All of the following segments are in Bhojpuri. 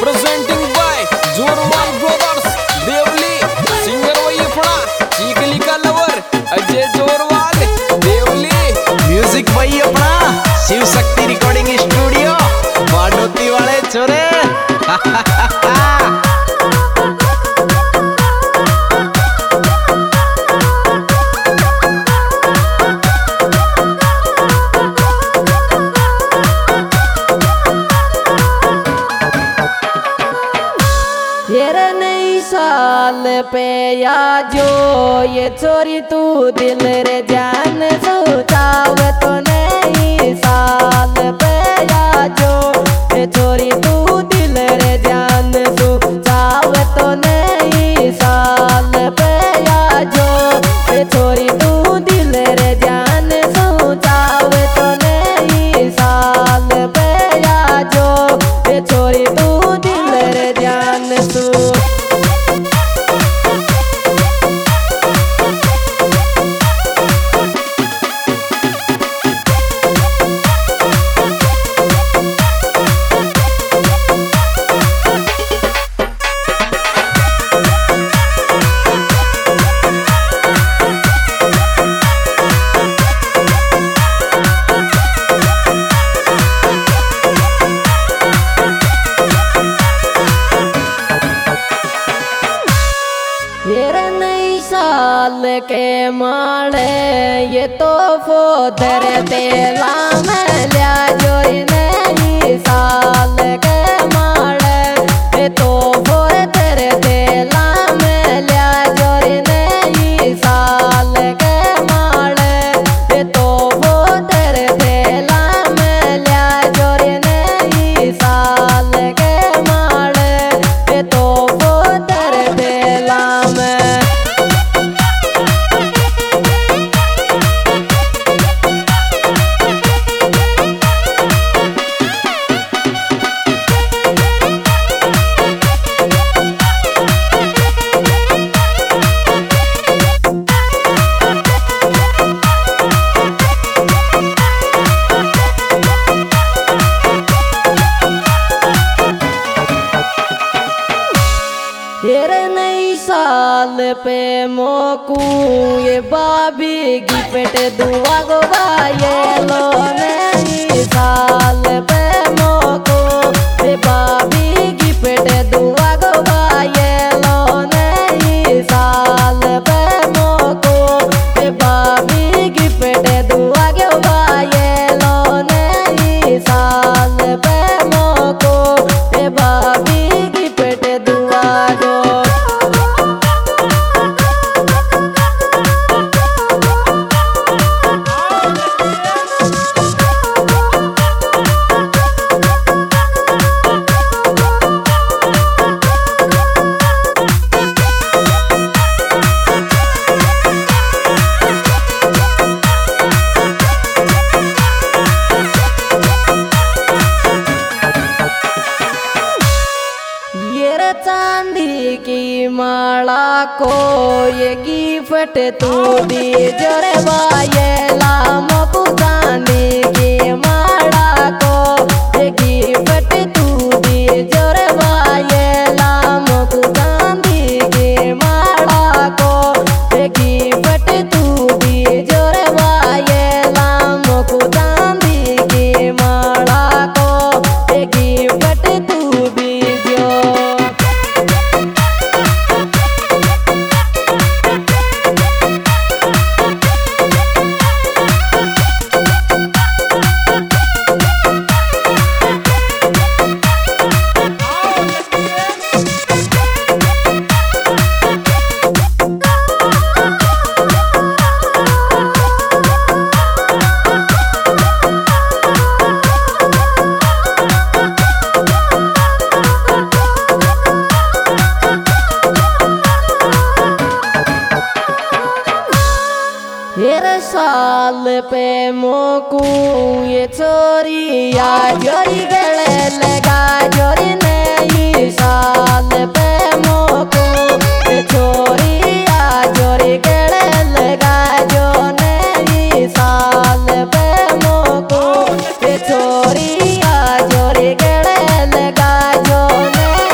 Presenting by Jorwal brothers Devli singer वही अपना चीकली का लवर अजय जोरवाल देवली म्यूजिक वही अपना शिव शक्ति रिकॉर्डिंग स्टूडियो बाडोती वाले छोरे। नई साल पे या जो ये चोरी तू दिल रे जान सोचाव तो नई साल पे या जो ये चोरी तू दिल रे जान सोचाव तो नई साल पे या जो ये चोरी तू दिल रे जान सोचाव तो नई साल पे या जो ये चोरी तू दिल रे जान सो। नई साल के माड़े ये तो फोदर तेला में लिया जो नई साल के माड़े ये तो फोदर तेला में लिया जो नई साल के माड़े ये तो फोदर तेला में लिया जो नई साल के माड़े ये तो फोदर तेला में। नई साल पे मोकू ये बाबी गिफ्ट दुआ गो ये लो नई साल पे मोकू ये बाबी गिफ्ट दुआ गो ये लो नई साल पे मोकू ये बाबी गिफ्ट दुआ गो ये लो नई साल पे मोकू ये बाबी गिफ्ट दुआ गो। चांदी की माला को ये गिफ्ट तू दी जोरे बाये लामो चांदी की माला को ये गिफ्ट तू दी जोरे बाये लामो चांदी की माला को ये गिफ्ट तू दी जोरे बाये लामो चांदी की माला को ये गिफ्ट तू दी जो। साल पे मोकू ये चोरिया जोरी गले लगा जोरी नई साल पे मोकू ये चोरिया जोरी गले लगा जो नई साल पे मोकू ये चोरिया जोरी गले लगा जो नई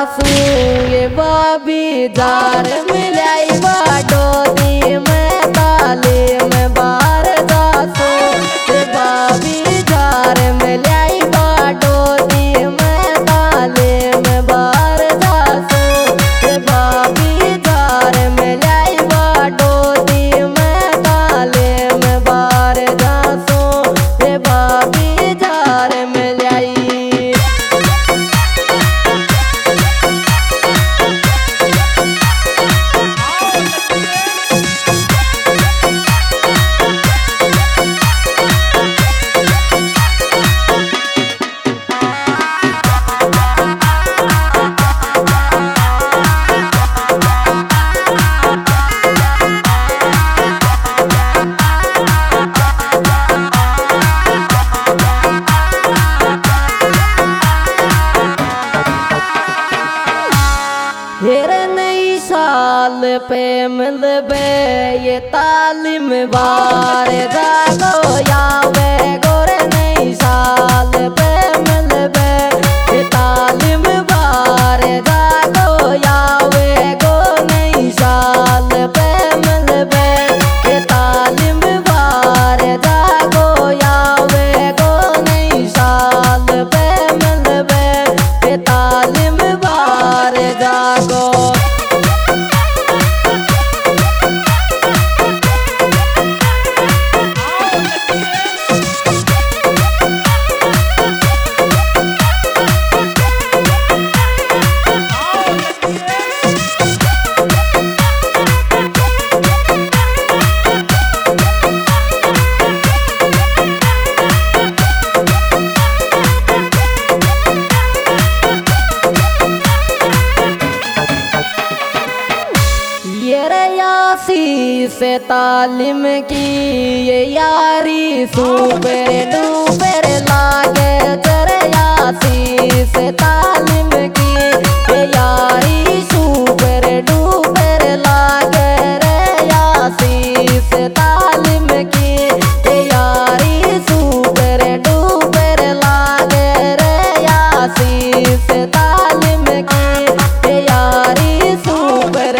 जासू ये बाबी जार मिलाई बाडोली में तालीम बार जासू ये बाबी जार मिलाई बाडोली में तालीम बार जासू ये बाबी जार मिलाई बाडोली में तालीम बार जासू ये बाबी जार मिलाई। हेरे नई साल पे मिलबे ये तालीम बार जागो यावे गोरे नई साल पे मिलबे ये तालीम बार जागो यावे गो नई साल पे मिलबे ये तालीम बार जागो यावे गो नई साल पे मिलबे ये तालीम बार जागो। ये रे यासी से तालीम की ये यारी सुपर डूपर लागे तेरे यासी से तालीम की ये यारी सुपर डूपर लागे रे यासी से तालीम की ये यारी सुपर डूपर लागे रे यासी से तालीम की ये यारी सुपर।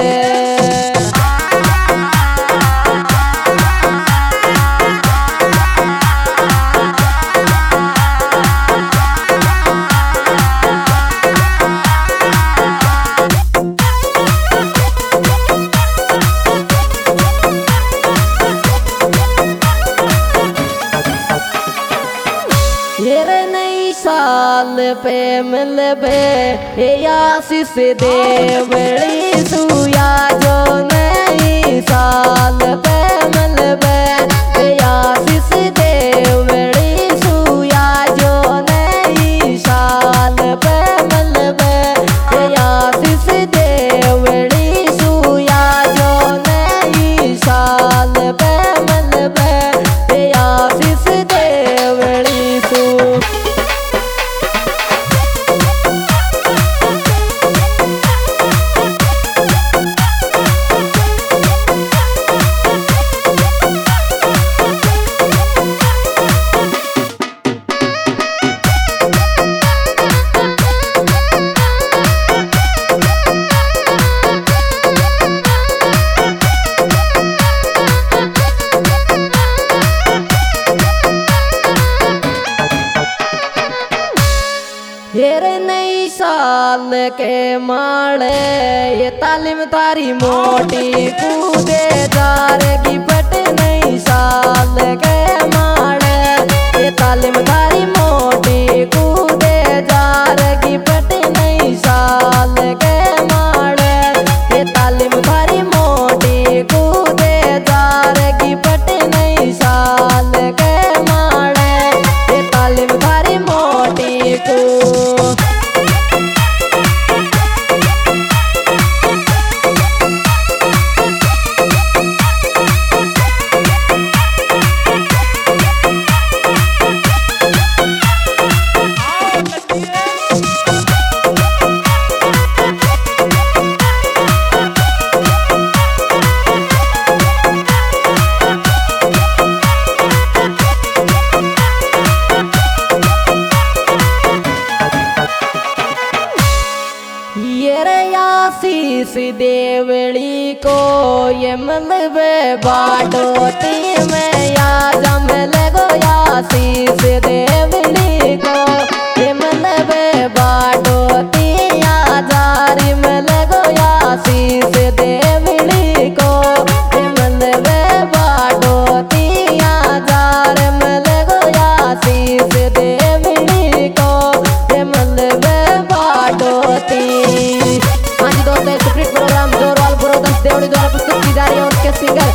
हेरे नई साल पे मिलबे हे आशीष देवड़ी सुया जो नई साल पे मिलबे हे आशीष देवड़ी सुया जो नई साल पे मिलबे हे आशीष देवड़ी सुया जो नई साल पे मिलबे हे आशीष देवड़ी सु। हेरे नई साल के माड़े ये तालीम तारी मोटी कूदे जारेगी बट नई साल के माड़े ये तालीम तारी मोटी कूदे जारेगी बट नई साल के माड़े ये तालीम तारी मोटी कूदे जारेगी बट नई साल के माड़े ये तालीम तारी मोटी को। आशीष देवली को ये मतलब बाडोती में या जम लगो आशीष देवली को ये मतलब बाडोती या जारी में लगो आशीष देवली को ये मतलब बाडोती या जार में लगो आशीष देवली को ये मतलब बाडोती। हाँ जी दोस्तों, सुप्रीत प्रोग्राम जोरवाल पुरोदन देवड़ी द्वारा प्रस्तुत की जा रही है। उसके सिंगर